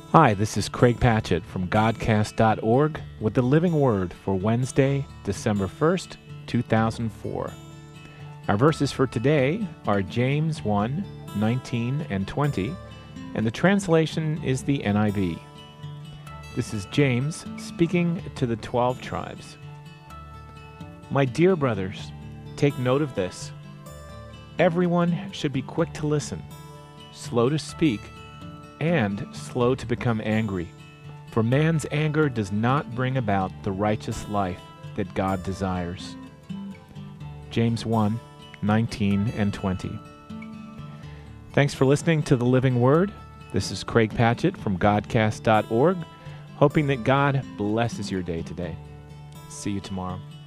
Hi, this is Craig Patchett from Godcast.org with the Living Word for Wednesday, December 1st, 2004. Our verses for today are James 1, 19 and 20, and the translation is the NIV. This is James speaking to the 12 tribes. My dear brothers, take note of this. Everyone should be quick to listen, slow to speak, and slow to become angry. For man's anger does not bring about the righteous life that God desires. James 1, 19 and 20. Thanks for listening to The Living Word. This is Craig Patchett from Godcast.org, hoping that God blesses your day today. See you tomorrow.